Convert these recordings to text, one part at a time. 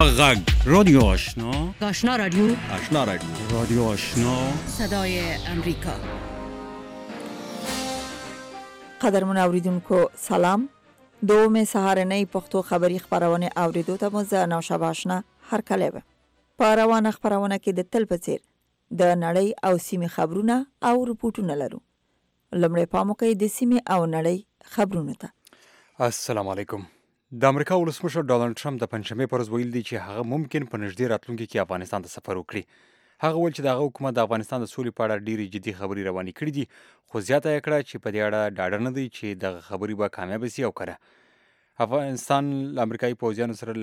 غږ رادیو آشنا آشنا رادیو رادیو آشنا صدای امریکا. قدرمن اوریدونکو سلام. دوم سهارنۍ پښتو خبری خبرونه اوریدو ته مو زه نوشابه آشنا هر کله به په روانه خبرونه کې د تل په څیر د نړۍ او سیمې خبرونه او رپورټونه لرو. لمړی پام وکړئ د سیمې او نړۍ خبرونه ته. السلام علیکم. د امریکا ولسمشر ډانلډ ټرمپ د پنځشنبه پر ورځ ویل دی چې هغه ممکن په نږدې راتلونکي کې افغانستان ته سفر وکړي. هغه ویل چې دغه حکومت د افغانستان د سولې په اړه ډېرې جدي خبرې روانې کړې دي، خو زیاته یې کړه چې په دې اړه ډاډه نه دی چې دغه خبرې به کامیاب شي او کنه. افغانستان له امریکایي پوځیانو سره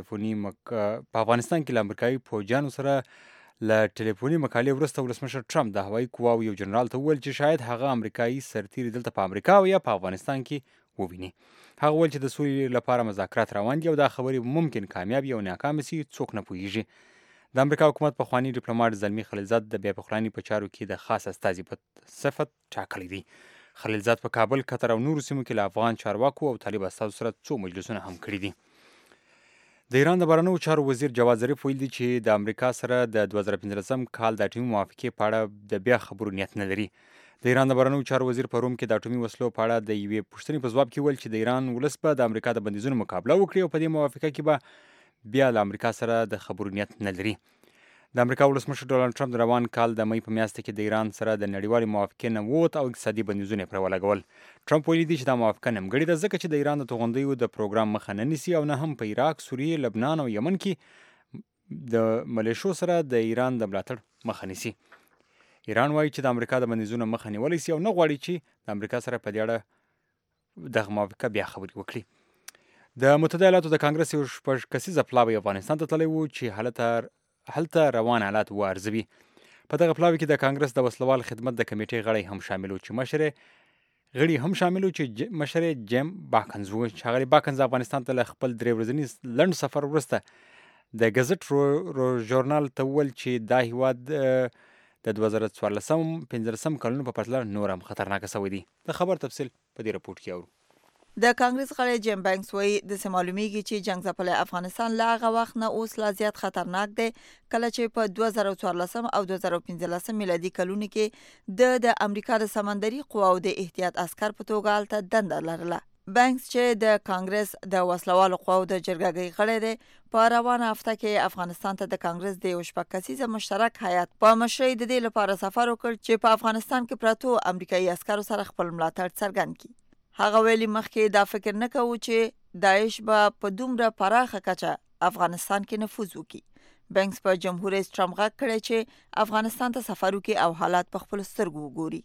په افغانستان کې له امریکایي پوځیانو سره له ټلیفوني مکالمې وروسته ولسمشر ټرمپ د هوایي قواو یو جنرال ته وویل چې شاید هغه امریکایي سرتیري دلته په امریکا او یا په افغانستان کې وویني. هغه ویل چې د سولې لپاره مذاکرات روان دي او دا خبرې ممکن کامیاب او ناکام شي، څوک نه پوهیږي. د امریکا حکومت پخوانی ډیپلوماټ زلمی خلیلزاد د بیا پخلاینې په چارو کې د خاص استازي په صفت ټاکلی دی. خلیلزاد په کابل، قطر او نورو سیمو کې له افغان چارواکو او طالب استازو سره څو مجلسونه هم کړي دي. د ایران د بهرنیو چارو وزیر جواد ظریف ویل دی چې د امریکا سره د 2015 کال د اټومي موافقې په اړه د بیا خبرو نیت نه لري. د ایران د بهرنیو چارو وزیر په روم کې د اټومي وسلو په اړه د یوې پوښتنې په ځواب کې ویل چې د ایران ولس به د امریکا د بندیزونو مقابله وکړي او په دې موافقه کې به بیا له امریکا سره د خبرو نیت نه لري. د امریکا ولسمشر ډانلډ ټرمپ د روان کال د مې په میاشت کې د ایران سره د نړیوالې موافقې نه ووت او اقتصادي بندیزونه پرې ولګول. ټرمپ ویلي دی چې دا موافقه نیمګړې ده ځکه چې د ایران د توغندیو د پروګرام مخه نه نیسي او نه هم په عراق، سوریې، لبنان او یمن کې د ملیشو سره د ایران د ملاتړ مخه نیسي. ایران وایي چې د امریکا د بندیزونو مخه نیولی سي او نه غواړي چې د امریکا سره په دې اړه دغه موافقه بیا خبرې وکړي. د متحده ایالاتو د کانګرس یو شپږ کسیزه پلاوی افغانستان ته تللی و چې هلته روان حالات وارزوي. په دغه پلاوي کې د کانګرس د وسلوال خدمت د کمیټې غړي هم شامل و چې مشر جیم باکنز و چې هغه باکنز افغانستان ته له خپل 3 ورځني لنډ سفر وروسته د ګزټ ژورنال ته وویل چې دا هیواد د 2014-15 کلونو په پرتله نور هم خطرناک شوی دی. د خبر تفصیل په دې رپورت کې اورو. د کانګرس غړی جیم بانکس وایي د معلومیږي چې جنگ ځپلی افغانستان له هغه وخت نه اوس لا زیات خطرناک دی کله چې په 2014 او 2015 میلادي کلونو کې د امریکا د سمندري قواو د احتیاط عسكر په توګه هلته دنده لرله. بانکس چې د کانګرس د وسلوالو قواو د جرګګۍ غړی دی په روانه هفته کې افغانستان ته د کانګرس د یو شپږ کسیزه مشترک هیات په مشرۍ د دې لپاره سفر وکړ چې په افغانستان کې پراتو امریکایي عسکرو سره خپل ملاتړ څرګند کړي. هغه ویلي مخکې دا فکر نه کوو چې داعش به په دومره پراخه کچه افغانستان کې نفوذ وکړي. بانکس په جمهور رئیس ټرمپ غږ کړی چې افغانستان ته سفر وکړي او حالات په خپل سترګو وګوري.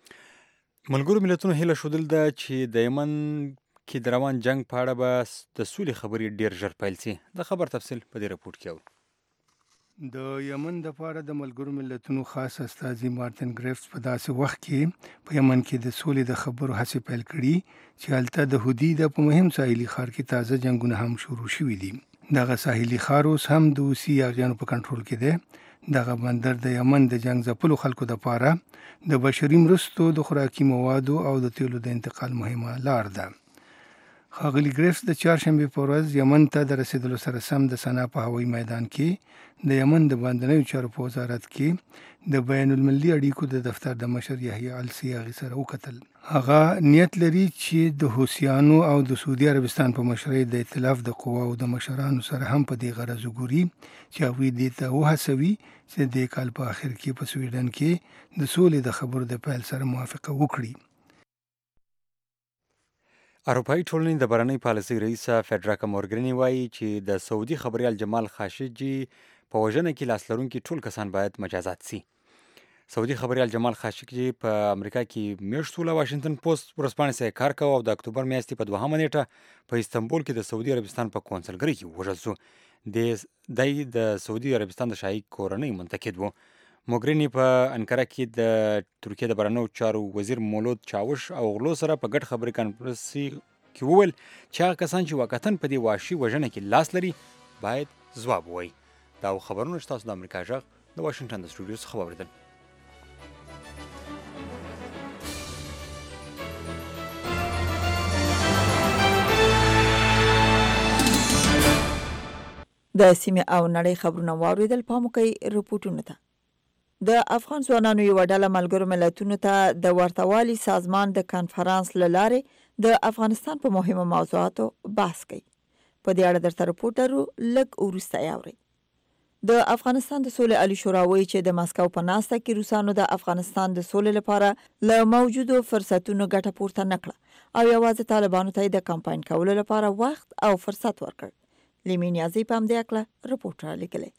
ملګرو ملتونو هیله ښودل ده چې د یمن کې د روان جنگ په اړه به د سولې خبرې ډیر ژر پیل شي. د خبر تفصیل په دې رپورت کې اورو. د یمن د لپاره د ملګرو ملتونو خاص استازي مارټن ګریفټس په داسې وخت کې په یمن کې د سولې د خبرو هڅې پیل کړي چې هلته د هودي د په مهم ساحلي ښار کې تازه جنگونه هم شروع شوي دي. دغه ساحلي ښار اوس هم د حوثي یاغیانو په کنټرول کې دی. دغه بندر د یمن د جنگ ځپلو خلکو لپاره د بشري مرستو، د خوراکي موادو او د تیلو د انتقال مهمه لار ده. ښاغلي ګریفټس د چهارشنبې په ورځ یمن ته د رسیدلو سره سم د سنا په هوایي میدان کې د یمن د باندنیو چارو په وزارت کې د بین المللي اړیکو د دفتر د مشر یحیی السیاغي سره وکتل. هغه نیت لري چې د حوثیانو او د سعودي عربستان په مشرۍ د ائتلاف د قواو د مشرانو سره هم په دې غرض وګوري چې هغوی دې ته وهڅوي چې د کال په آخر کې په سویډن کې د سولې د خبرو د پیل سره موافقه وکړي. اروپایي ټولنې د بهرنۍ پالیسۍ رئیس فدریکا مورګریني وایي چې د سعودي خبریال جمال خاشقجي په وژنه کې لاس لرونکي ټول کسان باید مجازات شي. سعودي خبریال جمال خاشقجي په امریکا کې میاشت له واشنگټن پوسټ ورځپاڼې سره کار کاوه او د اکتوبر میاشتې په 2 نیټه په استنبول کې د سعودي عربستان په کونسلګرۍ کې وژل شو. د سعودي عربستان د شاهي کورنۍ منتقد و. موګریني په انکره کې د ترکیه د بهرنیو چارو وزیر مولود چاوش او غلو سره په ګډ خبري کانفرنس کې وویل چې هغه کسان چې واقعتاً په دې وحشي وژنه کې لاس لري باید ځواب ووایي. دا خبرونه چې تاسو د امریکا غږ د واشنگټن د سټوډیو څخه واوریدل. د سیمې او نړۍ خبرونه واوریدل. پام وکړئ رپورټونو ته. د افغان ځوانانو یوه ډله ملګرو ملتونو ته د ورتهوالي سازمان د کنفرانس له لارې د افغانستان په مهمو موضوعاتو بحث کوي. په دې اړه درته رپورټ لرو، لږ وروسته یې اورئ. د افغانستان د سولې عالي شورا وایي چې د مسکو په ناسته کې روسانو د افغانستان د سولې لپاره له موجودو فرصتونو ګټه پورته نه کړه او یوازې طالبانو ته د کمپاین کولو لپاره وخت او فرصت ورکړ. لیمي نیازي په همدې اړه رپورټ رالیږلی.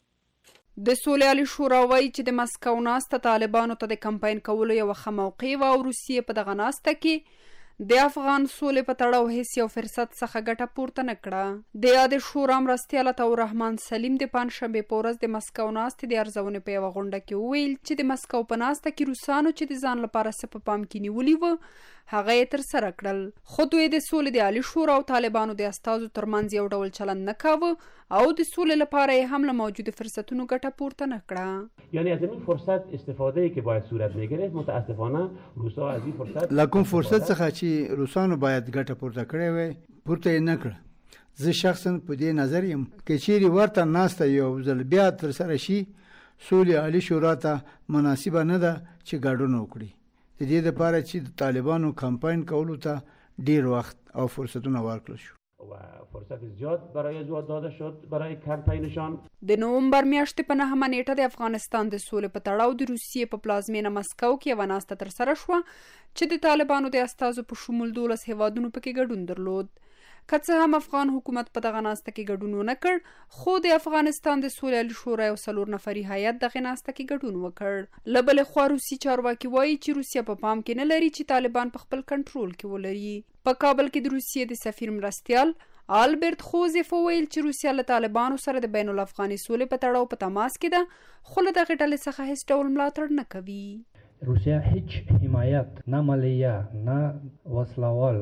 د سولې عالي شورا وایي چې د مسکو ناسته طالبانو ته د کمپاین کولو یوه ښه موقع وه او روسیې په دغه ناسته کې د افغان سولې په تړاو هیڅ یو فرصت څخه ګټه پورته نه کړه. د یاد شورا مرستیال عطاء الرحمن سلیم د پنجشنبې په ورځ د مسکو ناستې د ارزونې په یوه غونډه کې وویل چې د مسکو په ناسته کې روسانو چې د ځان لپاره څه په پام کې نیولي وه هغه یې ترسره کړل، خو دوی د سولې د عالي شورا او طالبانو د استازو ترمنځ یو ډول چلند نه کاوه او د سولې لپاره یې هم له موجودو فرصتونو ګټه پورته نه کړه. یعنی از این فرصت استفاده ای که باید صورت میگرفت متاسفانه روسا از این فرصت له کوم فرصت څخه چې روسانو باید ګټه پورته کړې وای پورته یې نه کړه. زه شخصا په دې نظر یم که چیرې ورته ناسته یو ځل بیا ترسره شي سولې عالي شورا ته مناسبه نه ده چې ګډون وکړي. د دې لپاره چې د طالبانو کمپاین کولو ته ډیر وخت او فرصتونه ورکړل شو و فرصت زیاد برای زود داده شد برای کمپاینشان. د نومبر میاشتې په 9مه نیټه د افغانستان د سولې په تړاو د روسیې په پلازمینه مسکو کې یوه ناسته ترسره شوه چې د طالبانو د استازو په شمول 12 هیوادونو پکې ګډون درلود. که څه هم افغان حکومت په دغه ناسته کې ګډون ونه کړ خو د افغانستان د سولې عالي شورا یو 4 نفري هیات دغه ناسته کې ګډون وکړ. له بلې خوا روسي چارواکي وایي چې روسیه په پام کې نه لري چې طالبان په خپل کنټرول کې ولري. په کابل کې د روسیې د سفیر مرستیال آلبرت خوزیف وویل چې روسیه له طالبانو سره د بین الافغاني سولې په تړاو په تماس کې ده خو له دغې ډلې څخه هیڅ ډول ملاتړ نه کوي. روسیه هیچ حمایت نه مالیه نه وسلوال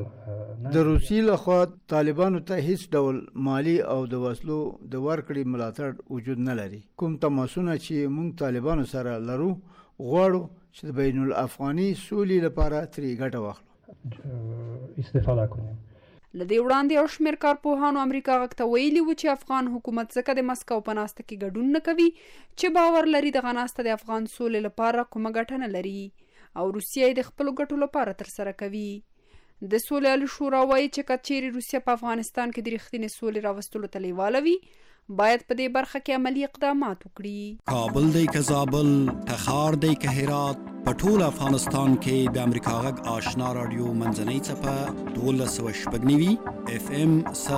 د روسیې لخوا طالبانو ته هیڅ ډول مالی او د وسلو د ورکړې ملاتړ وجود نه لري. کوم تماسونه چې موږ طالبانو سره لرو غواړو چې د بین الافغاني سولې لپاره ترې ګټه واخلو استفاده کنیم. لدې وړاندې یو شمېر کارپوهانو امریکا غږ ته ویلي و چې افغان حکومت ځکه د مسکو په ناسته کې ګډون نه کوي چې باور لري دغه ناسته د افغان سولې لپاره کومه ګټه نه لري او روسیه یې د خپلو ګټو لپاره ترسره کوي. د سولې عالي شورا وایي چې که چیرې روسیه په افغانستان کې د رښتینې سولې راوستلو ته لیواله وي باید په دې برخه کې عملی اقدامات وکړي. کابل دی که زابل، تخار دی که هرات، په ټول افغانستان کې د امریکا غږ آشنا رادیو منځنۍ څپه 1290 FM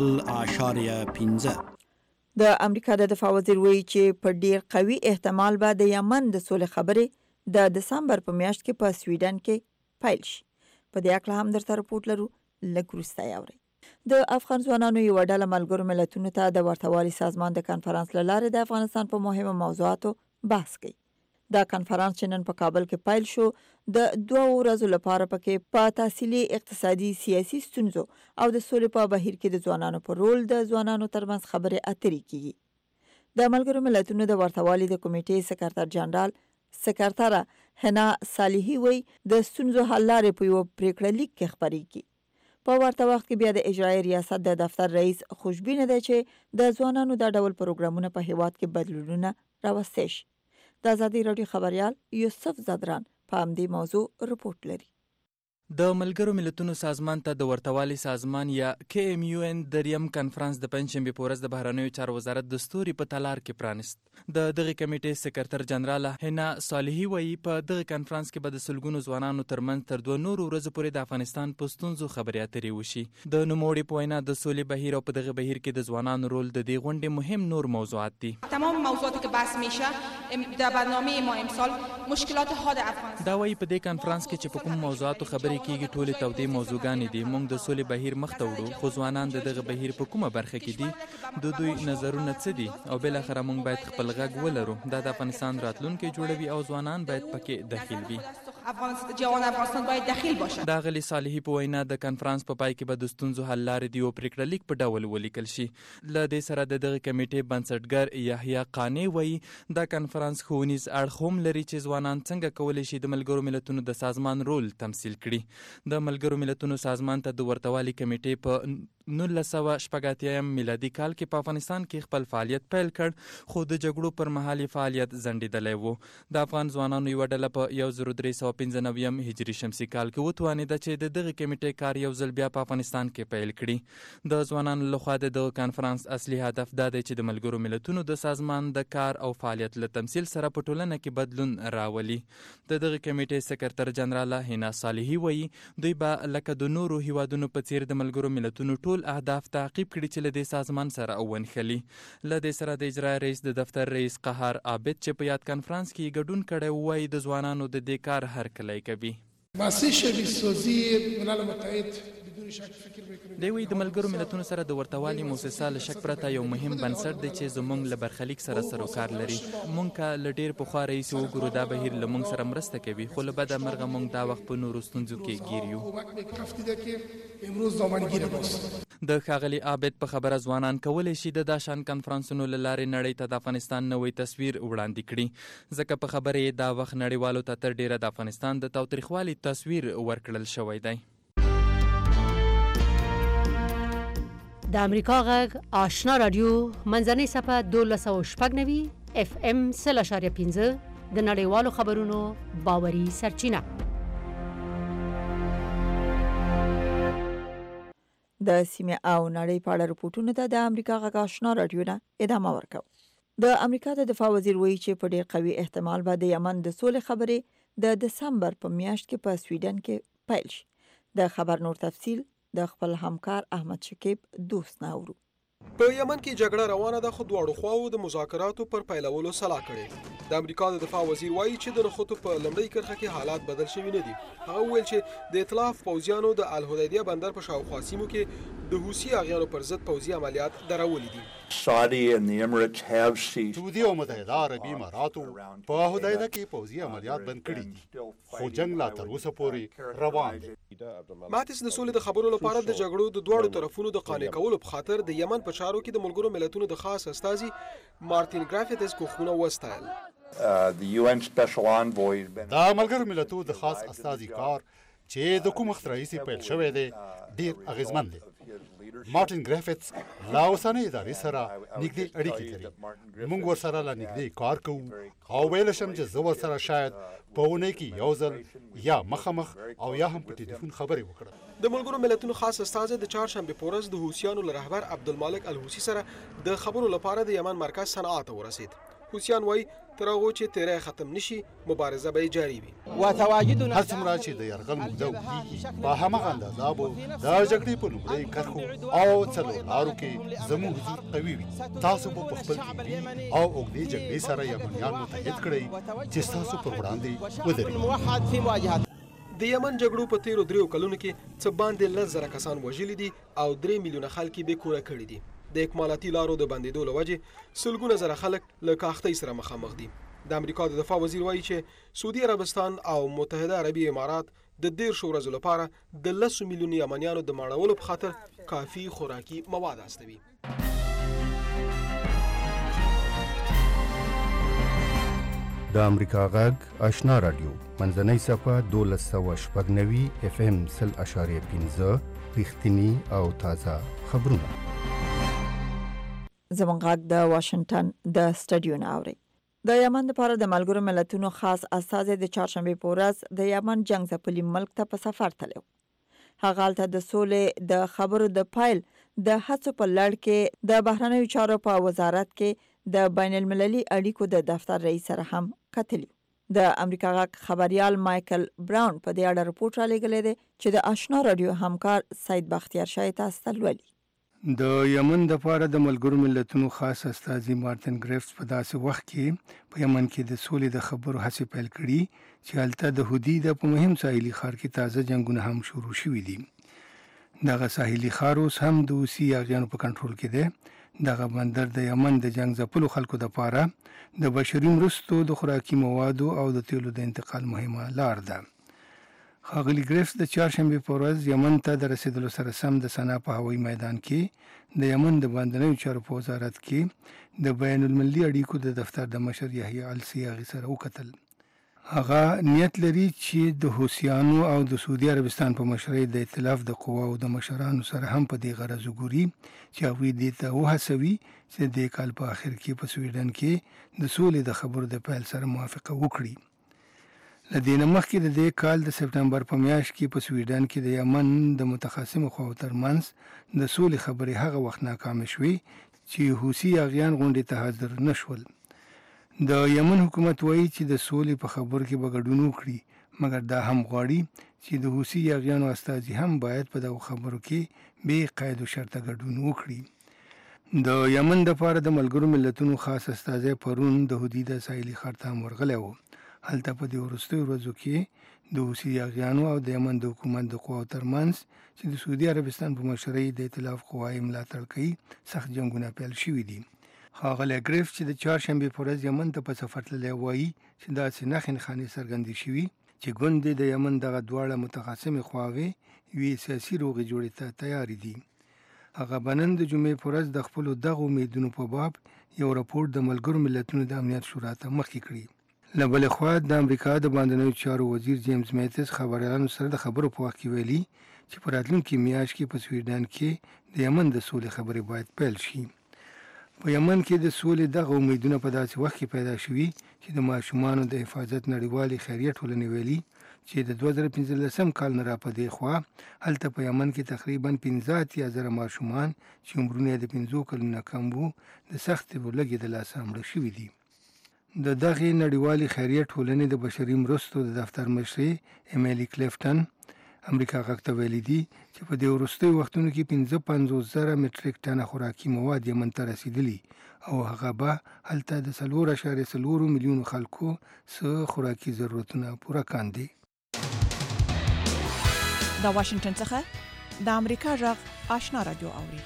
100.15. د امریکا د دفاع وزیر وایي چې په ډیر قوي احتمال به د یمن د سولې خبرې د دسمبر په میاشت کې په سویډن کې پیل شي. په دې اړه هم درته رپورټ لرو، لږ وروسته یې اورئ. د افغان ځوانانو یوه ډله ملګرو ملتونو ته د ورتهوالي سازمان د کنفرانس له لارې د افغانستان په مهمو موضوعاتو بحث کوي. دا کنفرانس چې نن په کابل کې پیل شو د 2 ورځو لپاره پکې په تحصیلي، اقتصادي، سیاسي ستونزو او د سولې په بهیر کې د ځوانانو په رول د ځوانانو ترمنځ خبرې اترې کیږي. د ملګرو ملتونو د ورتهوالي د کمیټې سکرټر جنرال سکرټره حنا صالحي وایي د ستونزو حل لارې په یوه پریکړه لیک کې خپرېږي. په ورته وخت کې بیا د اجرایي ریاست د دفتر رئیس خوشبینه ده چې د ځوانانو دا ډول پروګرامونه په هیواد کې بدلونونه راوستی شي. د ازادي راډیو خبریال یوسف زدران په همدې موضوع رپورټ لري. د ملګرو ملتونو سازمان ته د ورتهوالي سازمان یا KMUN دریم کنفرانس د پنجشنبې په ورځ د بهرنیو چارو وزارت د ستوري په تالار کې پرانست. د دغه کمیټې سکرټر جنرال حنا صالحي وایي په دغه کنفرانس کې به د سلګونو ځوانانو ترمنځ تر 2 نورو ورځو پورې د افغانستان په ستونزو خبرې اترې وشي. د نوموړي په وینا د سولې بهیر او په دغه بهیر کې د ځوانانو رول د دې غونډې مهم نور موضوعات دي. تمام موضوعاتی که بحث میشه در برنامه ما امسال مشکلات حاد افغانستان. دا وایي په دې کنفرانس کې چې په کوم موضوعاتو خبرې کیږي ټولې تودې موضوعګانې دي. موږ د سولې بهیر مخ ته وړو خو ځوانان د دغه بهیر په کومه برخه کې دي، د دوی نظرونه څه دي او بالاخره موږ باید خپل غږ ولرو. دا د افغانستان راتلونکی جوړوي او ځوانان باید پکې داخل وي. جوان افغانستان باید دخیل باشد. دا غلی صالحی په وینا د کانفرنس په پای کې به د ستونزو حل لارې دی او پریکړه لیک په ډول ولیکل شي. له دې سره د دغه کمیټې بنسټګر یحیی قانی وایي دا کانفرنس ښوونیز اړخ هم لري چې ځوانان څنګه کولی شي د ملګرو ملتونو د سازمان رول تمثیل کړي. د ملګرو ملتونو سازمان ته د ورتوالي کمیټې په 1980 میلادي کال کې په افغانستان کې خپل فعالیت پیل کړ، خو د جګړو پر مهال فعالیت ځنډېدلی و. د افغان ځوانانو یوه ډله په 1395 هجري شمسي کال کې وتوانېده چې د دغه کمیټې کار یو ځل بیا په افغانستان کې پیل کړي. د ځوانانو لخوا د دغه کانفرنس اصلي هدف دا دی چې د ملګرو ملتونو د سازمان د کار او فعالیت له تمثیل سره په ټولنه کې بدلون راولي. د دغه کمیټې سکرتر جنرال هینا صالحی وایي دوی به لکه د نورو هیوادونو په څیر د ملګرو ملتونو ټول اهداف تعقیب کړي چې له دې سازمان سره ونښلي. له دې سره د اجرا رئیس د دفتر رئیس قهار عابد چې په یاد کانفرنس کې ګډون کړی وایي د ځوانانو د دې کار هرکلی کوي. دی وایي د ملګرو ملتونو سره د ورتوالي موسسه له شک پرته یو مهم بنسټ دی چې زموږ له برخلیک سره سروکار لري. موږ که له ډېر پخوا راهیسې وګورو دا بهیر له موږ سره مرسته کوي، خو له بده مرغه موږ دا وخت په نورو ستونزو کې ګیر یو. د ښاغلي عابد په خبره ځوانان کولی شي د داشان کنفرانسونو له لارې نړۍ ته د افغانستان نوی تصویر وړاندې کړي، ځکه په خبره یې دا وخت نړیوالو ته تر ډیره د افغانستان د تاوتریخوالي تصویر ورکړل شوی دی. د امریکا غږ آشنا رادیو منځنۍ صفحه 1290 FM 0.5 د نړیوالو خبرونو باوري سرچینه. د سیمه او نړۍ په اړه رپورټونو ته د امریکا غږ آشنا رادیو نه ادامه ورکوي. د امریکا د دفاع وزیر وایي چې په ډېر قوي احتمال به د یمن د سولې خبرې د دسمبر په میاشت کې په سویډن کې پیل شي. د خبر نور تفصیل د خپل همکار احمد شکیب دوست ناورو. په یمن کې جګړه روانه ده، خو دواړو خواو د مذاکراتو پر پیلولو سلا کړې. د امریکا د دفاع وزیر وایي چې د نخودو په لومړۍ کرښه کې حالات بدل شوي نه دي. هغه وویل چې د ائتلاف پوځیانو د الهدیدیه بندر په شاوخوا سیمو کې د حوثي اغیانو پر ضد پوځي عملیات درولي دي. سعودي او متحده عربي اماراتو په هدیده کې پوځي عملیات بند کړي دي، خو جنگ لا تر اوسه پورې روان دی. ماتس د سولې د خبرو لپاره د جګړو د دواړو طرفونو د قانع کولو په خاطر د یمن په چارو کې د ملګرو ملتونو د خاص استازي مارتین ګرافیتس کوښښونه وستایل. دا ملګرو ملتونو د خاص استازي کار چې د کوم وخت راهیسې پیل شوی دی ډېر اغیزمن دی. مارتین ګرافیتس لا اوسنۍ ادارې سره نږدې اړیکې لري. موږ ورسره لا نږدې کار کوو او ویلی شم چې زه ورسره شاید په اونۍ کې یو ځل یا مخامخ او یا هم په ټلیفون خبرې وکړم. د ملګرو ملتونو خاص استازی د چهارشنبې په ورځ د حوثیانو له رهبر عبدالمالک الحوثي سره د خبرو لپاره د یمن مرکز صنعا ته ورسید. حوثیان وایي تر هغو چې تیری ختم نشي مبارزه به یې جاري وي. هر څومره چې د یرغل موده اوږدېږي په هماغه اندازه به د جګړې په لومړیو کرښو او څلور لارو کې زموږ حضور قوي وي. تاسو به په خپل طبي او اوږدې جګړې سره یمنیان متحد کړئ چې ستاسو پر وړاندې ودرېږي. د یمن جګړو په تیرو 3 کلونو کې څه باندې 10,000 کسان وژلي دي او 3 میلیونه خلک یې بې کوره کړي دي. د اکمالاتي لارو د بندېدو له وجې سلګونه زره خلک له کاختۍ سره مخامخ دي. د امریکا د دفاع وزیر وایي چې سعودي عربستان او متحده عربي امارات د 10 ورځو لپاره د 10 میلیون یمنیانو د ماړولو په خاطر کافي خوراکي مواد استوي. د امریکا غږ آشنا رادیو منځنۍ صفحه 1290 FM 0.5 رښتینی او تازه خبرونه. زمونږ غږ د واشنگټن د سټډیو نه اوري. د یمن لپاره د ملګرو ملتونو خاص استازی د چهارشنبې په ورځ د یمن جنگ ځپلي ملک ته په سفر تللی. هغه هلته د سولې د خبرو د پایل د هڅو په لړ کې د بهرنیو چارو په وزارت کې د بین المللي اړیکو د دفتر رئیس سره هم کتلی. د امریکا غږ خبريال مایکل براون په دې اړه رپورټ را لېږلی دی چې د آشنا رادیو همکار سید بختیار شاه تاسو ته لولي. د یمن د لپاره د ملګرو ملتونو خاص استازي مارتین ګریفټس په داسې وخت کې په یمن کې د سولې د خبرو هڅې پیل کړي چې هلته د حدیده په مهم ساحلي ښار کې تازه جنگونه هم شروع شوي دي. دغه ساحلي ښار اوس هم د حوثي اغیانو په کنټرول کې دی. دغه بندر د یمن د جنگ ځپلو خلکو لپاره د بشري مرستو د خوراکي موادو او د تیلو د انتقال مهمه لار ده. ښاغلي ګریفس د چهارشنبې په ورځ یمن ته د رسیدلو سره سم د سنا په هوایي میدان کې د یمن د باندنیو چارو په وزارت کې د بین المللي اړیکو د دفتر د مشر یحیی السیاغي سره وکتل. هغه نیت لري چې د حوثیانو او د سعودي عربستان په مشرۍ د ائتلاف د قواو د مشرانو سره هم په دې غرض وګوري چې هغوی دې ته وهڅوي چې د کال په آخر کې په سویډن کې د سولې د خبرو د پیل سره موافقه وکړي. له دې نه مخکې د دې کال د سپټمبر په میاشت کې په سویډن کې د یمن د متخاصمو خواو ترمنځ د سولې خبرې هغه وخت ناکامه شوې چې حوثي یاغیان غونډې ته حاضر نه شول. د یمن حکومت وایي چې د سولې په خبرو کې به ګډون وکړي، مګر دا هم غواړي چې د حوثي یاغیانو استازي هم باید په دغو خبرو کې بې قید و شرطه ګډون وکړي. د یمن دپاره د ملګرو ملتونو خاص استازی پرون د حدیده ساحلي ښار ته ورغلی و. هلته په دې وروستیو ورځو کې د حوثي یاغیانو او د یمن د حکومت د قواو ترمنځ چې د سعودي عربستان په مشرۍ د ائتلاف قوا یې ملاتړ کوي سخت جنګونه پیل شوي دي. ښاغلی ګریف چې د چهارشنبې په ورځ یمن ته په سفر تللی وایي چې داسې نښې نښانې څرګندې شوي چې ګوندې د یمن دغه دواړه متخاصمې خواوې یوې سیاسي روغې جوړې ته تیارې دي. هغه به نن د جمعې په ورځ د خپلو دغو امیدونو په باب یو راپور د ملګرو ملتونو د امنیت شورا ته مخکې کړي. له بلې خوا د امریکا د باندنیو چارو وزیر جیمز میتس خبریالانو سره د خبرو په وخت کې ویلي چې په راتلونکي میاشت کې په سویډن کې د یمن د سولې خبرې باید پیل شي. په یمن کې د سولې دغه امیدونه په داسې وخت کې پیدا شوي چې د ماشومانو د حفاظت نړیوالې خیریه ټولنې ویلي چې د 2015 کال نه را په دې خوا هلته په یمن کې تقریبا 15,000 ماشومان چې عمرونه د 15 کلونو کم وو د سختې ورلګې د لاسه مړه شوي دي. د دغې نړیوالې خیریه ټولنې د بشري مرستو د دفتر مشرې امیلی کلیفټن امریکا غږ ته ویلي دي چې په دې وروستیو وختونو کې 55,000 مټریک ټنه خوراکي مواد یمن ته رسیدلي او هغه به هلته د 4.4 میلیونو خلکو څه خوراکي ضرورتونه پوره کاندي. د واشنگټن څخه د امریکا غږ آشنا رادیو اوري.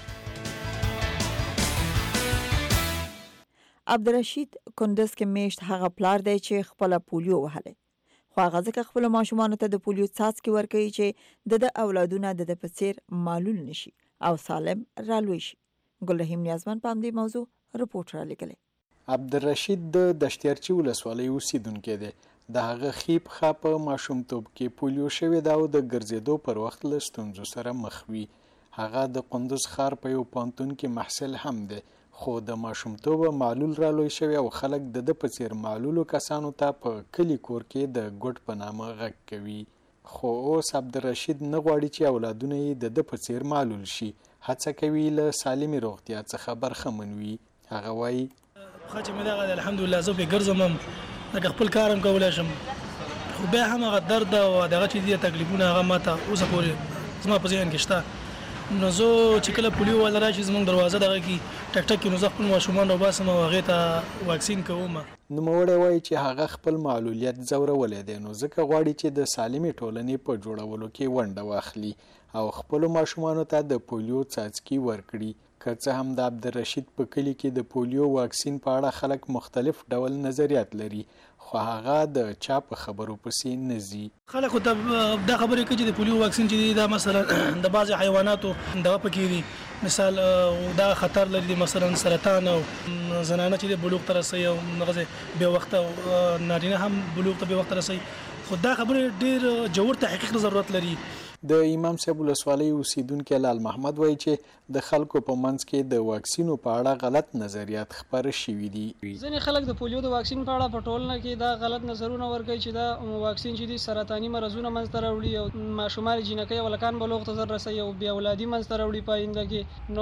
عبدالرشید کندز کې میشت هغه پلار دی چې خپل پولیو وهله. خو هغه ځکه خپل ماشومانو ته د پولیو څاڅکي ورکوي چې د اولادونه د په څیر معلول نشي او سالم رالوي شي. ګلرحیم نیازمن په دې موضوع رپورټ را لګلې. عبدالرشید د دشتیارچی ولسوالۍ اوسیدونکی دی. د هغه خیب په ماشومتوب کې پولیو شوی دا او د ګرځېدو پر وخت له ستونزو سره مخ وي. هغه د قندوز ښار په یو پوهنتون کې محصل هم دی، خو د ماشومتوب معلول را لوی شوی او خلک د په څیر معلولو کسانو ته په کلی کور کې د ګډ په نامه غږ کوي. خو اوس عبدالرشید نه غواړي چې اولادونه یې د په څیر معلول شي. هڅه کوي له سالمې روغتیا څخه برخمن وي. هغه وایي خو چې مې دغه الحمدلله زه پرې ګرځم لکه خپل کار هم کولی شم، خو بیا هم هغه درد او دغه چې دي تکلیفونه هغه ماته اوسه پورې زما په ذهن کې شته. نو زه چې کله پولیو والا راشي زموږ دروازه دغه کې ټک ټک کې نو زه خپل ماشومان راوباسم او هغې ته واکسین کوم. نوموړی وایي چې هغه خپل معلولیت ځورولی دی، نو ځکه غواړي چې د سالمې ټولنې په جوړولو کې ونډه واخلي او خپلو ماشومانو ته د پولیو څاڅکي ورکړي. که څه هم د عبدالرشید په کلي کې د پولیو واکسین په اړه خلک مختلف ډول نظریات لري، خو هغه د چا په خبرو پسې نه ځي. خلک خو دا خبرې کوي چې د پولیو واکسین چې دی دا مثلا د بعضې حیواناتو دغه پکې دي، مثال دا خطر لري، مثلا سرطان او زنانه چې د بلوغ ته رسوي او دغسې بې وخته نارینه هم بلوغ ته بې وخته رسوي. خو دا خبرې ډېر ژور تحقیق ضرورت لري. د امام صاحب ولسوالۍ اوسیدونکی لال محمد وایي چې د خلکو په منځ کې د واکسینو په اړه غلط نظریات خپاره شوي دي. ځینې خلک د پولیو د واکسین په اړه په ټولنه کې دا غلط نظرونه ورکوي چې دا واکسین چې دي سرطاني مرضونه منځته راوړي او ماشومان جینکۍ او هلکان بلوغ ته زر رسوي او بې اولادي منځته راوړي په آینده کې. نو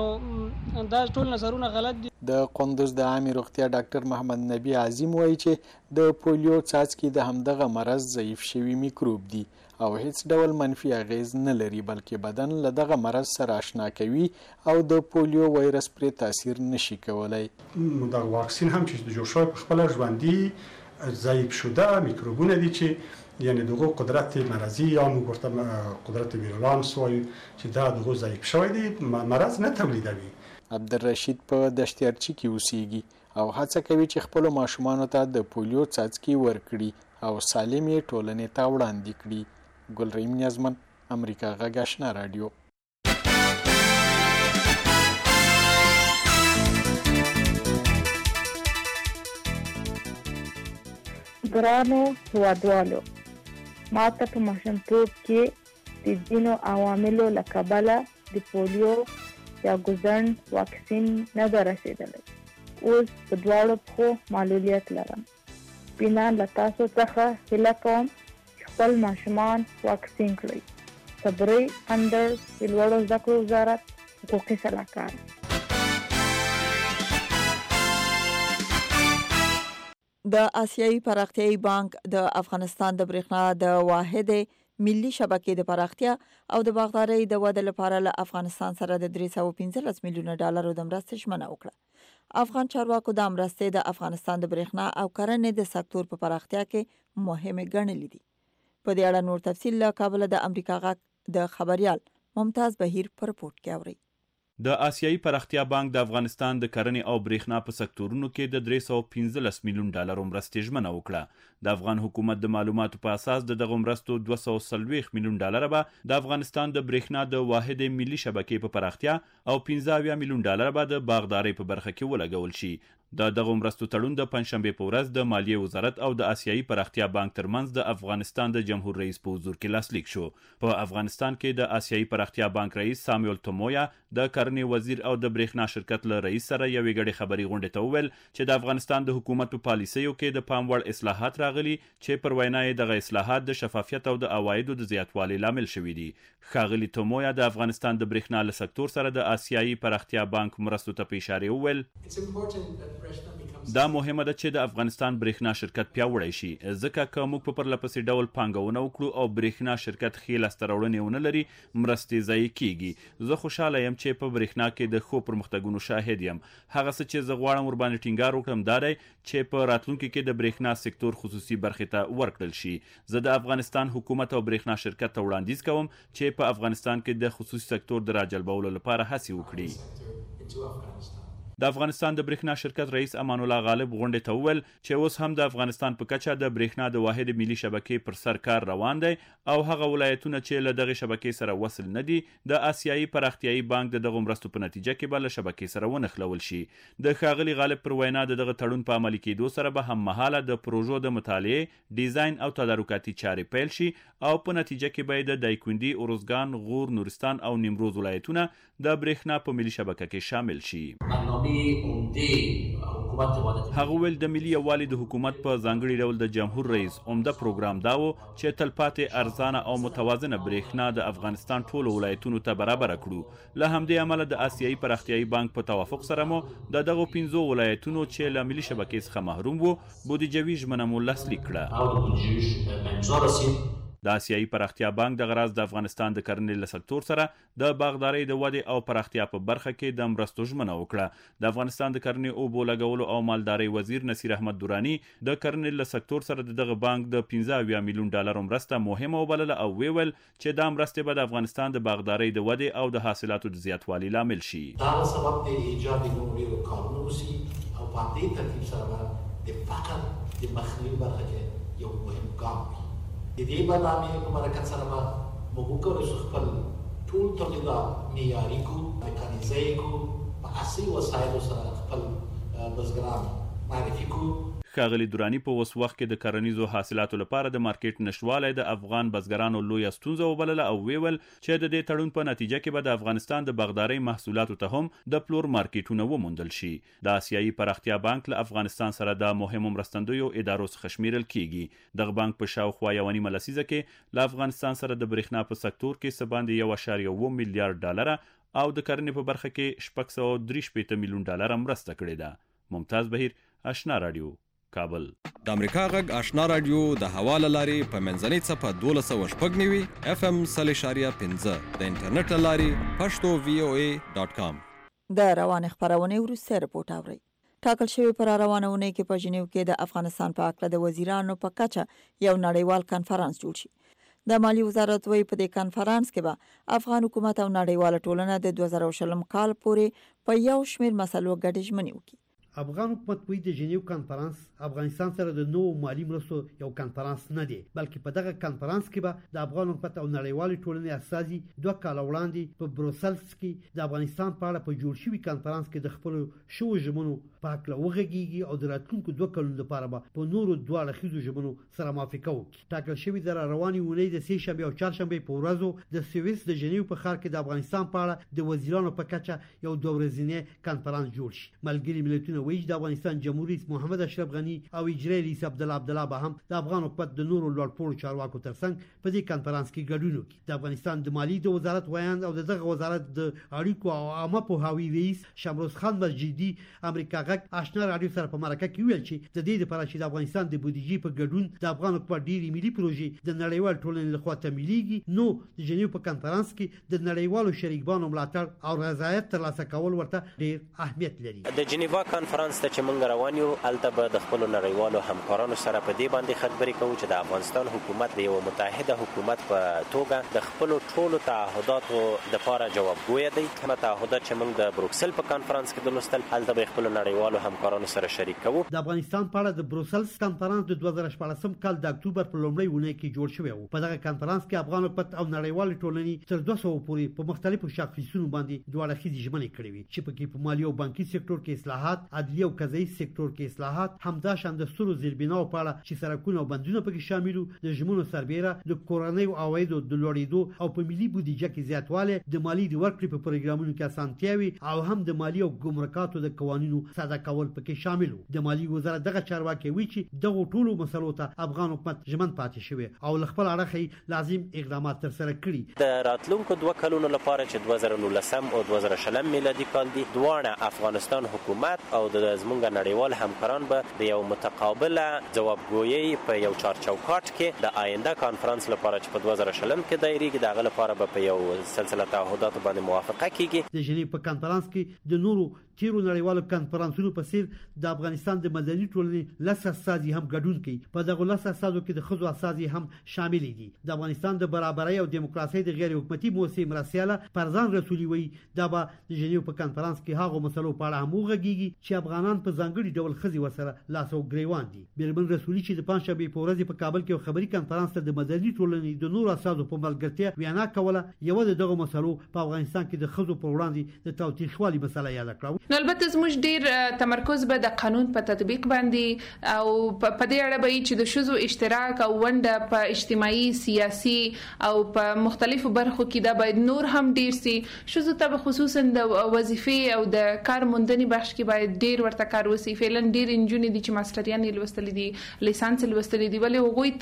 دا ټول نظرونه غلط دي. د قندوز د عامې روغتیا ډاکټر محمد نبی عظیم وایي چې د پولیو څاڅکي د همدغه مرض ضعیف شوي میکروب دي او هیڅ ډول منفي اغیز نه لري، بلکې بدن له دغه مرض سره آشنا کوي او د پولیو وایرس پرې تاثیر نشي کولی. دا واکسین هم چې جوړ شوی په خپله ژوندي ضعیف شده میکروبونه دي چې یعنی دغه قدرت مرضی یا موږ ورته قدرت ویرولانس وایو چې دا دغه ضعیف شوی دی، مرض نه تولیدوي. عبدالرشید په دشتیارچي کې اوسېږي او هڅه کوي چې خپلو ماشومانو ته د پولیو څاڅکي ورکړي او سالمې ټولنې ته وړاندې کړي. ګلرحیم نیازمن، امریکا غږ آشنا رادیو. ګرانو هیوادوالو، ما ته په ماشومتوب کې د ځینو عواملو له کبله د پولیو یا ګوزڼ واکسین نه ده رسېدلی. اوس په دواړو پښو معلولیت لرم. بنا له تاسو څخه هیله کوم چې خپل ماشومان واکسین کړئ. صبري اندر د لوړو زده کړو وزارت، حقوقي سلاکار. د آسیایي پراختیایي بانک د افغانستان د برېښنا د واحد ملي شبکې د پراختیا او د باغدارۍ د وده لپاره له افغانستان سره د 315 میلیونه ډالرو د مرستې ژمنه وکړه. افغان چارواکو د مرستې د افغانستان د برېښنا او کرنې د سکتور په پراختیا کې مهمه ګڼلې دي. په دې اړه نور تفصیل له کابل د امریکا غږ د خبريال ممتاز بهیر پر رپورټ کې اوري. د آسیایي پراختیا بانک د افغانستان د کرنې او برېښنا په سکتورونو کې د 315 میلیون ډالرو مرستې ژمنه وکړه. د افغان حکومت د معلوماتو په اساس د دغه مرستو 240 میلیون ډالر به د افغانستان د برېښنا د واحد ملي شبکې په پراختیا او 15 میلیون ډالر به د باغدارۍ په برخه کې ولګول شي. د دغه مرستو تړون د پنځشنبه په ورځ د مالیې وزارت او د آسیایي پراختیا بانک ترمنځ د افغانستان د جمهور رئیس په حضور کې لاسلیک شو. په افغانستان کې د آسیایي پراختیا بانک رئیس ساموئل تومویا د کرنې وزیر او د برېښنا شرکت له رئیس سره یوې ګډې خبري غونډې ته وویل چې د افغانستان د حکومت په پالیسیو کې د پام وړ اصلاحات راغلي چې پر وینا یې دغه اصلاحات د شفافیت او د عوایدو د زیاتوالي لامل شوي دي. ښاغلي تومویا د افغانستان د برېښنا له سکتور سره د آسیایي پراختیا بانک مرستو ته په اشاره وویل دا مهمه ده چې د افغانستان برېښنا شرکت پیاوړی شي، ځکه که موږ په پرلپسې ډول پانګونه وکړو او برېښنا شرکت ښې لاسته راوړنې ونه لري، مرستې ضایع کیږي. زه خوشحاله یم چې په برېښنا کې د ښو پرمختګونو شاهد یم. هغه څه چې زه غواړم ورباندې ټینګار وکړم دا دی چې په راتلونکي کې د برېښنا سکتور خصوصي برخې ته ورکړل شي. زه د افغانستان حکومت او برېښنا شرکت ته وړاندیز کوم چې په افغانستان کې د خصوصي سکتور د راجلبولو لپاره هڅې وکړي. د افغانستان د برېښنا شرکت رئیس امان الله غالب غونډې ته وویل چې اوس هم د افغانستان په کچه د برېښنا د واحد ملي شبکې پر سر کار روان دی او هغه ولایتونه چې له دغه شبکې سره وصل نه دي د آسیایي پراختیایي بانک د دغه مرستو په نتیجه کې به له شبکې سره ونښلول شي. د ښاغلي غالب پر وینا د دغه تړون په عملي کېدو سره به هم مهاله د پروژو د مطالعې، ډیزاین او تدارکاتي چارې پیل شي او په نتیجه کې به د دایکندي، اروزګان، غور، نورستان او نیمروز ولایتونه د برېښنا په ملي شبکه کې شامل شي. هغه ویل د ملي یووالي د حکومت په ځانګړي ډول د جمهور رئیس عمده پروګرام دا و چې تلپاتې ارزانه او متوازنه برېښنا د افغانستان ټولو ولایتونو ته برابره کړو. له همدې امله د آسیایي پراختیایي بانک په توافق سره مو د دغو 15 ولایتونو چې له ملي شبکې څخه محروم وو بودیجوي ژمنه مو لاسلیک کړه. د آسیایي پراختیا بانک د غراز د افغانستان د کرنې له سکتور سره د باغدارۍ د ودې او پراختیا په برخه کې د مرستو ژمنه وکړه. د افغانستان د کرنې اوبو لګولو او مالدارۍ وزیر نصیر احمد درانی د کرنې له سکتور سره دغه بانک د 15 میلیون ډالر مرسته مهمه وبلله او ویل چې دا مرستې به د افغانستان د باغدارۍ د ودې او د حاصلاتو د زیاتوالي لامل شي. دا سبب دی ایجاد نوې کارونه وسی او په دې ترتیب سره د فقر د مخنیوي برخه کې یو مهم ګام وي. د دې برنامې په برکت سره به موږ وکړو چې خپل ټول تولیدات معیاري کړو، میکانیزه کړو، په عصري وسایلو سره خپل بزګران معرفي کړو. ښاغلي درانی په اوس وخت کې د کرنیزو حاصلاتو لپاره د مارکیټ نشتوالی د افغان بزګرانو لویه ستونزه وبلله او ویل چې د دې تړون په نتیجه کې به د افغانستان د باغدارۍ محصولاتو ته هم د پلور مارکیټونه وموندل شي. د آسیایي پراختیا بانک له افغانستان سره د مهمو مرستندویو ادارو څخه شمیرل کیږي. دغه بانک په شاوخوا یوه نیمه لسیزه کې له افغانستان سره د برېښنا په سکتور کې څه باندې 1.7 میلیارډ ډالر او د کرنې په برخه کې 663 میلیون ډالر مرسته کړې ده. ممتاز بهیر، آشنا رادیو، کابل. د امریکا غږ آشنا رادیو د حواله لاري په منځنۍ څپه 1290 FM 3.15 د انټرنیټ لاري pashto.voa.com. د روان خبرونه وروسته رپورټ اوري. ټاکل شوی پر روانونه کې په جنیو کې د افغانستان په اړه د وزیرانو په کچه یو نړیوال کانفرنس جوړ شي. د مالی وزارت وایي په دې کانفرنس کې به افغان حکومت او نړیواله ټولنه د 2020 کال پورې په یو شمېر مسلو ګډې ژمنې وکړي. افغان حکومت وایي د جنیو کانفرنس افغانستان سره د نوو مالی مرستو یو کانفرنس نه دی، بلکې په دغه کانفرنس کې به د افغان حکومت او نړیوالې ټولنې استازي 2 کاله وړاندې په بروسلز کې د افغانستان په اړه په جوړ شوي کانفرنس کې د خپلو شوو ژمنو په هکله وغږیږي او د راتلونکو 2 کلونو لپاره به په نورو 2 اړخیزو ژمنو سره موافقه وکړي. ټاکل شوي د روانې اونۍ د 3 شنبې او 4 شنبې په ورځو د سویس د جنیو په ښار کې د افغانستان په اړه د وزیرانو په کچه یو 2 ورځنی کانفرنس جوړ شي. ملګري ملتونه وایي د افغانستان جمهور رئیس محمد اشرف غنی او اجرایي رئیس عبدالله به هم د افغان حکومت د نورو لوړپوړو چارواکو ترڅنګ په دې کانفرنس کې ګډون وکړي. د افغانستان د مالی د وزارت ویاند او دغه وزارت د اړیکو او عامه پوهاوي رئیس شمروز خان مسجدي امریکا غږ آشنا رادیو سره په مرکه کې ویل چې د دې لپاره چې د افغانستان د بودیجې په ګډون د افغان حکومت ډېری ملي پروژې د نړیوال ټولنې لخوا تمویلېږي، نو د جنیو په کانفرنس کې د نړیوالو شریکانو ملاتړ او رضایت ترلاسه کول ورته ډېر اهمیت لري. د جنیوا کانفرنس ته چې موږ روان یو الته به د خپل نړیوالو همکارانو سره په دې باندې خبرې کوو چې د افغانستان حکومت د یو متحده حکومت په توګه د خپل ټولو تعهداتو لپاره جوابګوی دی. کومه تعهدات چې موږ د بروکسل په کانفرنس کې درلوستل الته به خپل نړیوالو همکارانو سره شریک کوو. د افغانستان په اړه د بروسلز کانفرنس د 2014 کال د اکتوبر په لومړۍ اونۍ کې جوړ شوی و. په دغه کانفرنس کې افغان حکومت او نړیوال ټولنې تر 200 پورې په مختلفو شاخصونو باندې دوه اړخیزې ژمنې کړې وي چې پکې په مالی او بانکي سکتور کې اصلاحات، عدلي او قضایي سکتور کې اصلاحات، همداشان د سترو زیربناو په اړه چې سړکونه او بندونه پکې شامل وو، د ژمنو سربېره د کورنیو عوایدو د لوړېدو او په ملي بودیجه کې زیاتوالی، د مالی د ورکړې په پروګرامونو کې اسانتیاوي او هم د مالی او ګمرکاتو د قوانینو ساده کول پکې شامل وو. د مالی وزارت دغه چارواکي وی چې دغه ټولو مسلو ته افغان حکومت ژمن پاتې شوی او له خپل اړخه لازم اقدامات تر سره کړي. د راتلونکو 2 کلونو لپاره چې 2019 او 2020 میلادي کال دي، دواړه افغانستان حکومت او د زمونږ نړیوال همکاران به د یو متقابله جوابګویي په یو چارچوکاټ کې د آینده کانفرنس لپاره چې په 2020 کې دایریږي دغه لپاره به په یو سلسله تعهدات باندې موافقه کیږي. د ژنیو په کانفرنس کې د نورو تیرو نړیوالو کانفرنسونو په څیر د افغانستان د مدني ټولنې لس استازي هم ګډون کوي. په دغه لس استازو کې د ښځو استازي هم شامل دي. د افغانستان د برابرۍ او دیموکراسۍ د غیر حکومتي موسسې مرستیاله پرزان رسولي وایي دا به د ژنیو په کانفرنس کې هغو مسلو په اړه هم وغږیږي چې افغانان په ځانګړي ډول ښځې ورسره لاس او ګریوان دي. بیرمن رسولي چې د پنځشنبې په ورځ په کابل کې خبري کانفرنس ته د مدني ټولنې د نورو استازو په ملګرتیا وینا کوله، یو د دغه مسلو په افغانستان کې د ښځو پر وړاندې د تاوتریخوالي مسله یاد کړه. نو البته زموږ ډیر تمرکز به د قانون په تطبیق باندې او په دې اړه به چې د ښځو اشتراک او ونډه په اجتماعي، سیاسي او په مختلفو برخو کې دا باید نور هم ډیر سي. ښځو ته خصوصا د وظیفې او د کار موندنې بخش کې باید ډیر ورته کار وسی. فعلا ډیر انجونې دي چې ماستریان لوستلې دي، لیسانس لوستلې دي، ولې هغوی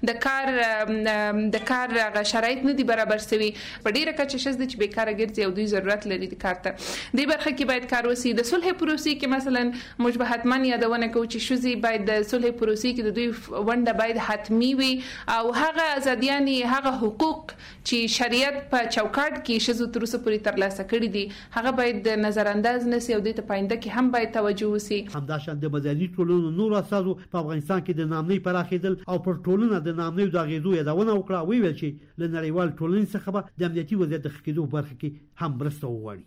ته د کار شرایط نه دي برابر شوي. په ډیره کچه ښځې چې بیکاره ګرځي او دوی ضرورت لري د کار ته، دې برخه کې باید کار وسی. د صلح پروسې کې مثلا موږ به حتما یادونه کوو چې ښځې باید د صلح پروسې کې د دوی ونډه باید حتمی وي او هغه ازادیانې، هغه حقوق چې شریعت په چوکاټ کې ښځو تر اوسه پورې ترلاسه کړي دي، هغه باید نظر انداز نشي او دې ته پاینده کې هم باید توجه وسی. همداشان د مدني ټولنو نور اساسو په افغانستان کې د نامنۍ پراخېدل او پر ټولنه د نامنۍ د اغیزو یادونه وکړه. ویل چې له نړیوال ټولنې څخه به د امنیتي وضعیت د ښه کېدو برخه کې هم مرسته وغواړي.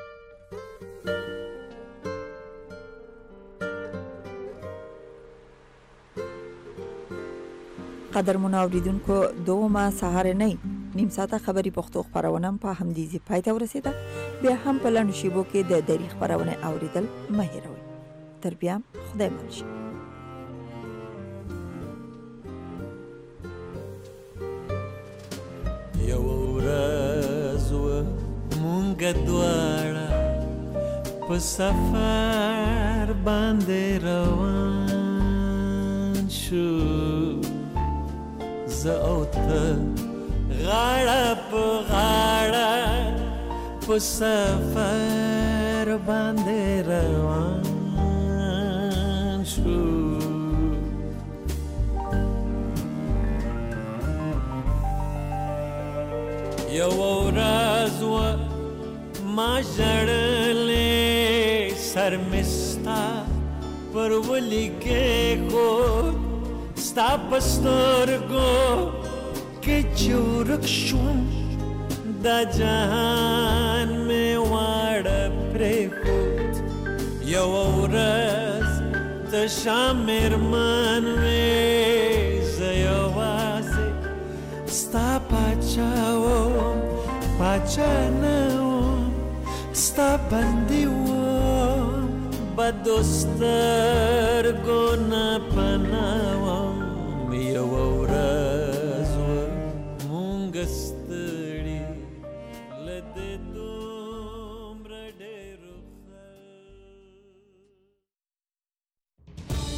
قدرمن اوریدونکو، دومه سهارنۍ نیم ساعته خبري پښتو خبرونه په همدې ځای پای ته ورسېده. بیا هم په لاندې شیبو کې د دری خبرونه اوریدل مه هېروئ. تر بیا خدای مل شي. یو ورځ مونږ دواړه په سفر باندې روان شو، زه او ته غاړه په غاړه په سفر باندې روان شو. یو ورځ ما ژړلې سر مې ستا پر ولیکې خو ستا په سترګو کې چورک شوم دا جهان مې واړه پرېښود یو ورځ ته شامېرمن وې زه یوازې ستا پاچا وم پاچا نه وم ستا بندي وم بدو سترګو